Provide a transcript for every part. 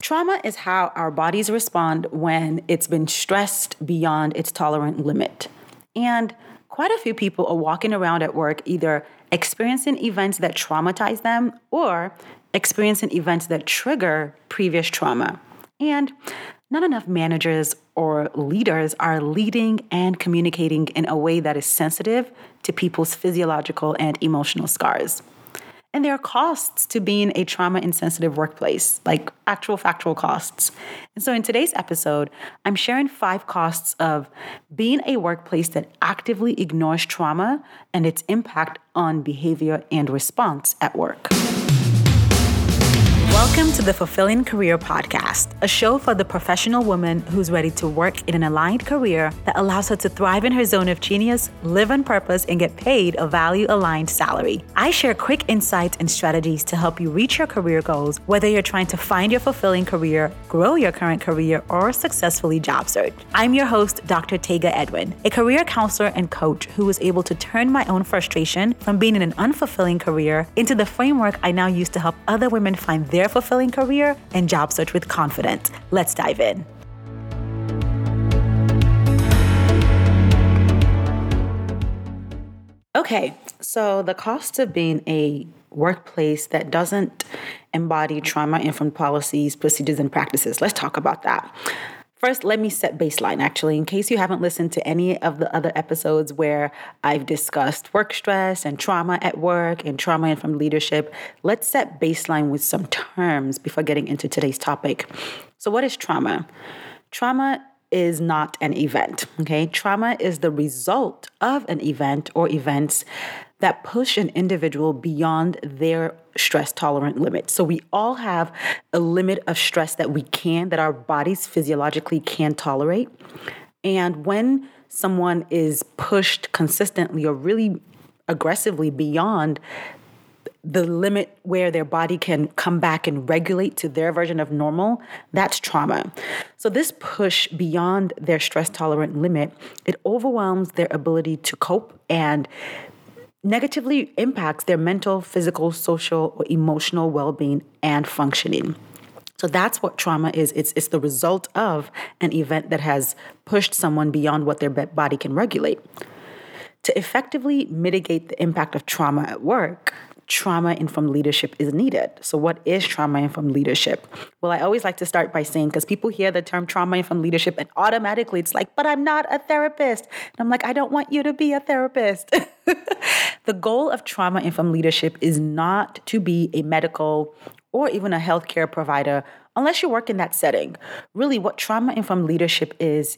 Trauma is how our bodies respond when it's been stressed beyond its tolerant limit. And quite a few people are walking around at work either experiencing events that traumatize them or experiencing events that trigger previous trauma. And not enough managers or leaders are leading and communicating in a way that is sensitive to people's physiological and emotional scars. And there are costs to being a trauma-insensitive workplace, like actual factual costs. And so in today's episode, I'm sharing 5 costs of being a workplace that actively ignores trauma and its impact on behavior and response at work. Welcome to the Fulfilling Career Podcast, a show for the professional woman who's ready to work in an aligned career that allows her to thrive in her zone of genius, live on purpose, and get paid a value-aligned salary. I share quick insights and strategies to help you reach your career goals, whether you're trying to find your fulfilling career, grow your current career, or successfully job search. I'm your host, Dr. Tega Edwin, a career counselor and coach who was able to turn my own frustration from being in an unfulfilling career into the framework I now use to help other women find their fulfilling career and job search with confidence. Let's dive in. Okay, so the cost of being a workplace that doesn't embody trauma-informed policies, procedures, and practices. Let's talk about that. First, let me set baseline, actually, in case you haven't listened to any of the other episodes where I've discussed work stress and trauma at work and trauma-informed leadership. Let's set baseline with some terms before getting into today's topic. So what is trauma? Trauma is not an event, okay? Trauma is the result of an event or events that push an individual beyond their stress tolerant limit. So we all have a limit of stress that our bodies physiologically can tolerate. And when someone is pushed consistently or really aggressively beyond the limit where their body can come back and regulate to their version of normal, that's trauma. So this push beyond their stress tolerant limit, it overwhelms their ability to cope and negatively impacts their mental, physical, social, or emotional well-being and functioning. So that's what trauma is. It's the result of an event that has pushed someone beyond what their body can regulate. To effectively mitigate the impact of trauma at work, trauma-informed leadership is needed. So what is trauma-informed leadership? Well, I always like to start by saying, because people hear the term trauma-informed leadership and automatically it's like, but I'm not a therapist. And I'm like, I don't want you to be a therapist. The goal of trauma-informed leadership is not to be a medical or even a healthcare provider unless you work in that setting. Really, what trauma-informed leadership is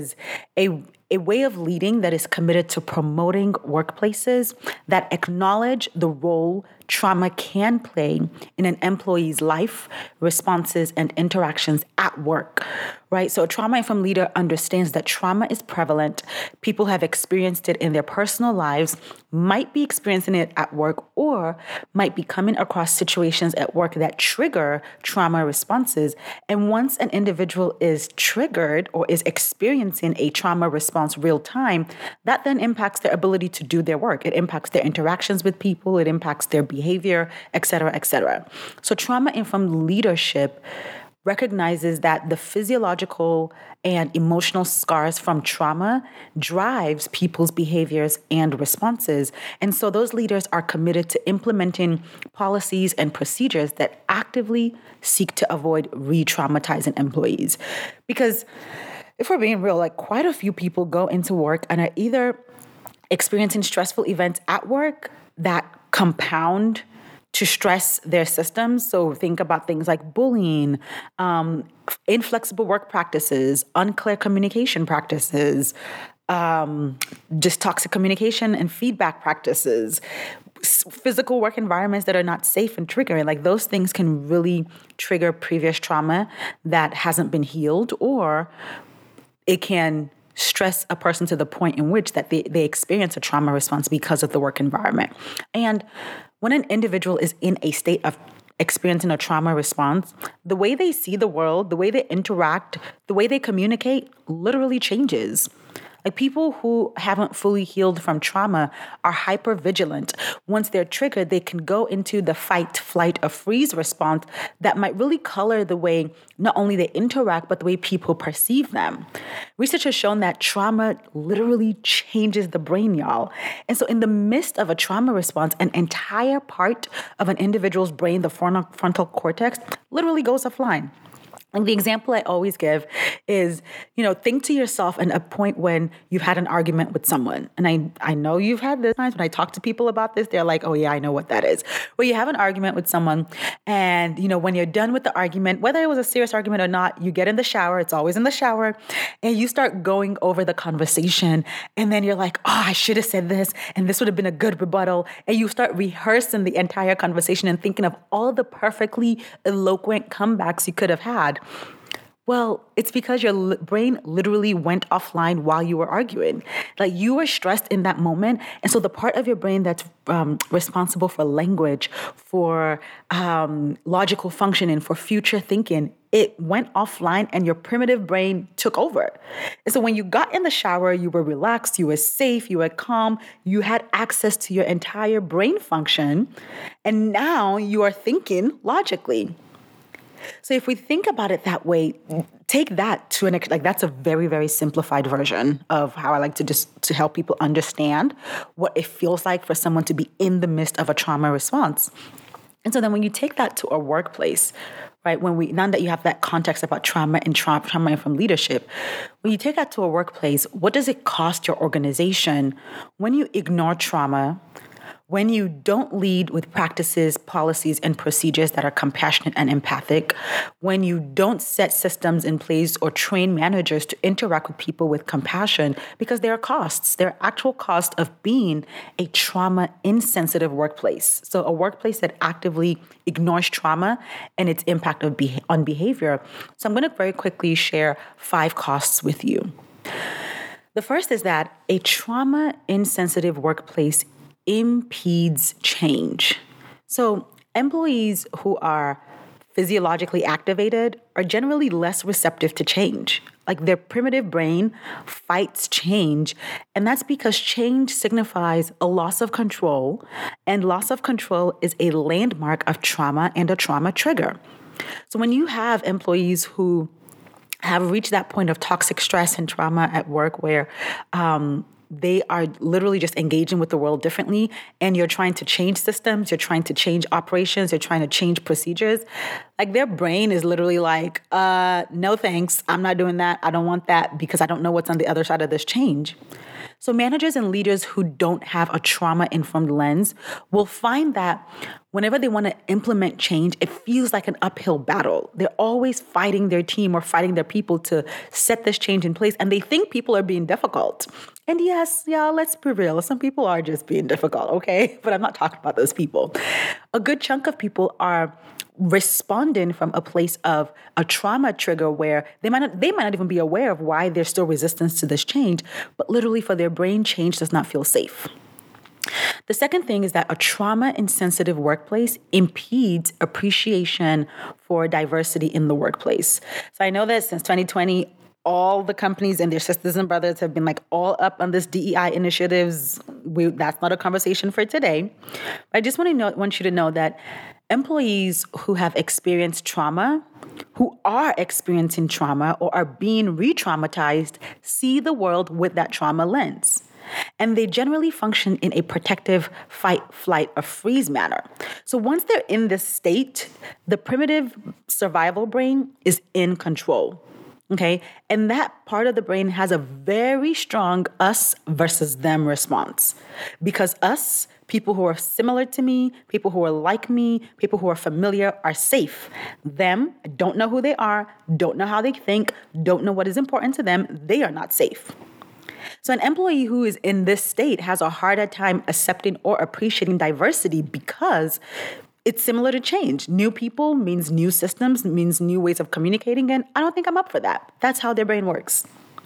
a way of leading that is committed to promoting workplaces that acknowledge the role trauma can play in an employee's life, responses, and interactions at work, right? So a trauma-informed leader understands that trauma is prevalent. People have experienced it in their personal lives, might be experiencing it at work, or might be coming across situations at work that trigger trauma responses. And once an individual is triggered or is experiencing a trauma response real time, that then impacts their ability to do their work. It impacts their interactions with people. It impacts their behavior, et cetera, et cetera. So trauma-informed leadership recognizes that the physiological and emotional scars from trauma drives people's behaviors and responses. And so those leaders are committed to implementing policies and procedures that actively seek to avoid re-traumatizing employees. Because if we're being real, like quite a few people go into work and are either experiencing stressful events at work that compound to stress their systems. So think about things like bullying, inflexible work practices, unclear communication practices, just toxic communication and feedback practices, physical work environments that are not safe and triggering. Like those things can really trigger previous trauma that hasn't been healed, or it can stress a person to the point in which that they experience a trauma response because of the work environment. And when an individual is in a state of experiencing a trauma response, the way they see the world, the way they interact, the way they communicate literally changes. Like people who haven't fully healed from trauma are hyper vigilant. Once they're triggered, they can go into the fight, flight, or freeze response that might really color the way not only they interact, but the way people perceive them. Research has shown that trauma literally changes the brain, y'all. And so in the midst of a trauma response, an entire part of an individual's brain, the frontal cortex, literally goes offline. And the example I always give is, think to yourself at a point when you've had an argument with someone. And I know you've had this times when I talk to people about this, they're like, oh yeah, I know what that is. Where you have an argument with someone and, when you're done with the argument, whether it was a serious argument or not, you get in the shower, it's always in the shower, and you start going over the conversation. And then you're like, oh, I should have said this, and this would have been a good rebuttal. And you start rehearsing the entire conversation and thinking of all the perfectly eloquent comebacks you could have had. Well, it's because your brain literally went offline while you were arguing. Like you were stressed in that moment. And so the part of your brain that's responsible for language, for logical functioning, for future thinking, it went offline and your primitive brain took over. And so when you got in the shower, you were relaxed, you were safe, you were calm, you had access to your entire brain function. And now you are thinking logically. So if we think about it that way, take that to that's a very, very simplified version of how I like to help people understand what it feels like for someone to be in the midst of a trauma response. And so then when you take that to a workplace, right, now that you have that context about trauma and from leadership, when you take that to a workplace, what does it cost your organization when you ignore trauma, when you don't lead with practices, policies, and procedures that are compassionate and empathic, when you don't set systems in place or train managers to interact with people with compassion, because there are costs. There are actual costs of being a trauma-insensitive workplace. So a workplace that actively ignores trauma and its impact on behavior. So I'm going to very quickly share 5 costs with you. The first is that a trauma-insensitive workplace impedes change. So employees who are physiologically activated are generally less receptive to change. Like their primitive brain fights change, and that's because change signifies a loss of control, and loss of control is a landmark of trauma and a trauma trigger. So when you have employees who have reached that point of toxic stress and trauma at work where they are literally just engaging with the world differently, and you're trying to change systems, you're trying to change operations, you're trying to change procedures, like their brain is literally like, no thanks, I'm not doing that, I don't want that, because I don't know what's on the other side of this change. So managers and leaders who don't have a trauma-informed lens will find that whenever they want to implement change, it feels like an uphill battle. They're always fighting their team or fighting their people to set this change in place, and they think people are being difficult. And yes, y'all, let's be real. Some people are just being difficult, okay? But I'm not talking about those people. A good chunk of people are responding from a place of a trauma trigger where they might not even be aware of why there's still resistance to this change, but literally for their brain, change does not feel safe. The second thing is that a trauma-insensitive workplace impedes appreciation for diversity in the workplace. So I know that since 2020, all the companies and their sisters and brothers have been like all up on this DEI initiatives. That's not a conversation for today. But I just want you to know that employees who have experienced trauma, who are experiencing trauma or are being re-traumatized, see the world with that trauma lens. And they generally function in a protective fight, flight, or freeze manner. So once they're in this state, the primitive survival brain is in control. Okay. And that part of the brain has a very strong us versus them response. Because us, people who are similar to me, people who are like me, people who are familiar are safe. Them, don't know who they are, don't know how they think, don't know what is important to them, they are not safe. So an employee who is in this state has a harder time accepting or appreciating diversity because it's similar to change. New people means new systems, means new ways of communicating, and I don't think I'm up for that. That's how their brain works.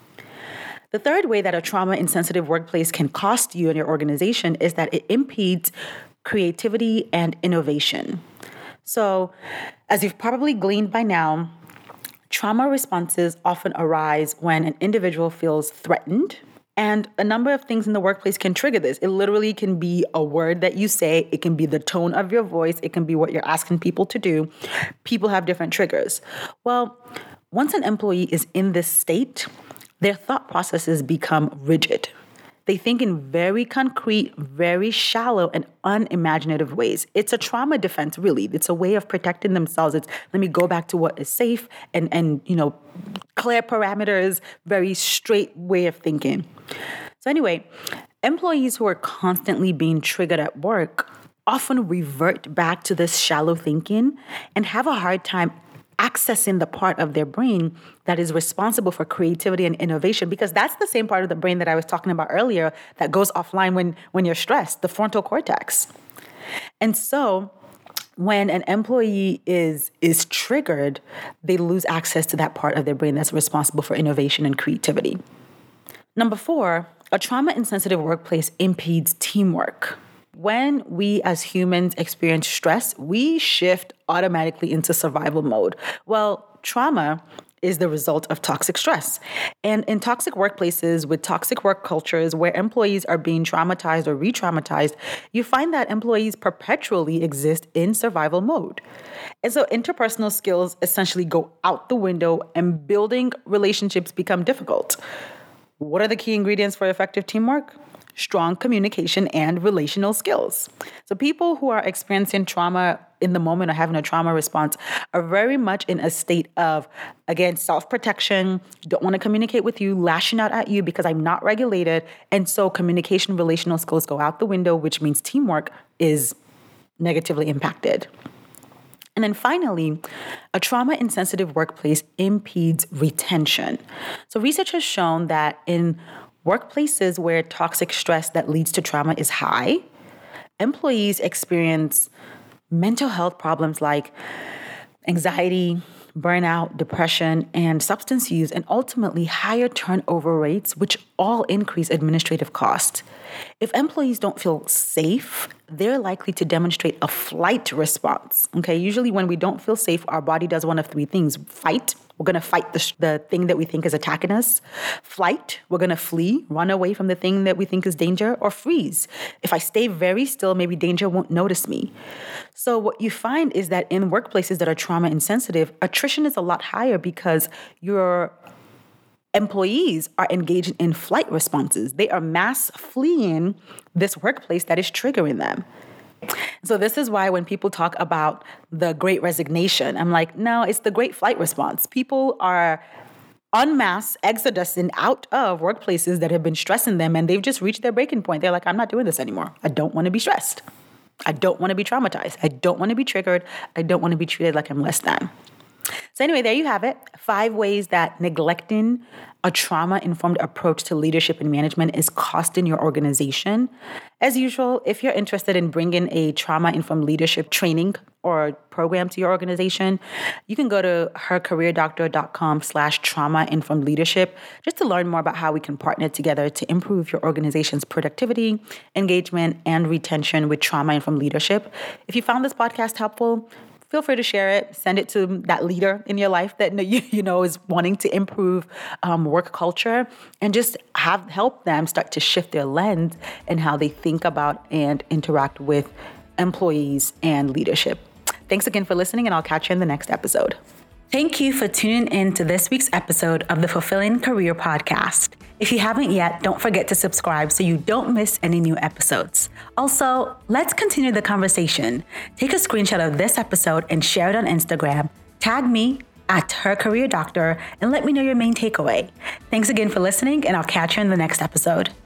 The third way that a trauma-insensitive workplace can cost you and your organization is that it impedes creativity and innovation. So, as you've probably gleaned by now, trauma responses often arise when an individual feels threatened And a number of things in the workplace can trigger this. It literally can be a word that you say. It can be the tone of your voice. It can be what you're asking people to do. People have different triggers. Well, once an employee is in this state, their thought processes become rigid. They think in very concrete, very shallow, and unimaginative ways. It's a trauma defense, really. It's a way of protecting themselves. It's, let me go back to what is safe and clear parameters, very straight way of thinking. So anyway, employees who are constantly being triggered at work often revert back to this shallow thinking and have a hard time accessing the part of their brain that is responsible for creativity and innovation, because that's the same part of the brain that I was talking about earlier that goes offline when you're stressed, the frontal cortex. And so when an employee is triggered, they lose access to that part of their brain that's responsible for innovation and creativity. Number 4, a trauma-insensitive workplace impedes teamwork. When we as humans experience stress, we shift automatically into survival mode. Well, trauma is the result of toxic stress. And in toxic workplaces with toxic work cultures where employees are being traumatized or re-traumatized, you find that employees perpetually exist in survival mode. And so interpersonal skills essentially go out the window and building relationships become difficult. What are the key ingredients for effective teamwork? Strong communication and relational skills. So people who are experiencing trauma in the moment or having a trauma response are very much in a state of, again, self-protection, don't want to communicate with you, lashing out at you because I'm not regulated. And so communication, relational skills go out the window, which means teamwork is negatively impacted. And then finally, a trauma-insensitive workplace impedes retention. So research has shown that in workplaces where toxic stress that leads to trauma is high, employees experience mental health problems like anxiety, burnout, depression, and substance use, and ultimately higher turnover rates, which all increase administrative costs. If employees don't feel safe, they're likely to demonstrate a flight response. Okay, usually when we don't feel safe, our body does one of 3 things: fight. We're going to fight the thing that we think is attacking us. Flight, we're going to flee, run away from the thing that we think is danger, or freeze. If I stay very still, maybe danger won't notice me. So what you find is that in workplaces that are trauma insensitive, attrition is a lot higher because your employees are engaging in flight responses. They are mass fleeing this workplace that is triggering them. So this is why when people talk about the Great Resignation, I'm like, no, it's the Great Flight Response. People are en masse exodusing out of workplaces that have been stressing them, and they've just reached their breaking point. They're like, I'm not doing this anymore. I don't want to be stressed. I don't want to be traumatized. I don't want to be triggered. I don't want to be treated like I'm less than. So anyway, there you have it. 5 ways that neglecting a trauma-informed approach to leadership and management is costing your organization. As usual, if you're interested in bringing a trauma-informed leadership training or program to your organization, you can go to hercareerdoctor.com/trauma-informed leadership just to learn more about how we can partner together to improve your organization's productivity, engagement, and retention with trauma-informed leadership. If you found this podcast helpful, feel free to share it. Send it to that leader in your life that you know is wanting to improve work culture, and just help them start to shift their lens and how they think about and interact with employees and leadership. Thanks again for listening, and I'll catch you in the next episode. Thank you for tuning in to this week's episode of the Fulfilling Career Podcast. If you haven't yet, don't forget to subscribe so you don't miss any new episodes. Also, let's continue the conversation. Take a screenshot of this episode and share it on Instagram. Tag me at hercareerdoctor and let me know your main takeaway. Thanks again for listening, and I'll catch you in the next episode.